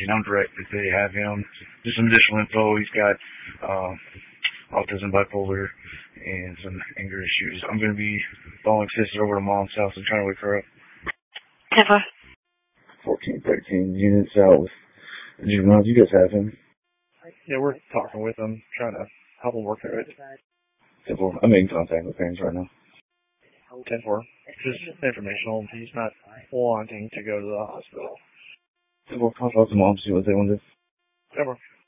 you know, direct if they have him. Just some additional info. He's got autism, bipolar, and some anger issues. I'm going to be following sister over to mom's house and trying to wake her up. 1413 units out with the juveniles. You guys have him? Yeah, we're talking with him, trying to help him work through it. 10-4. I'm in contact with parents right now. 10-4. Just informational. He's not wanting to go to the hospital. 10-4. Call out to mom, see what they want to do. 10-4.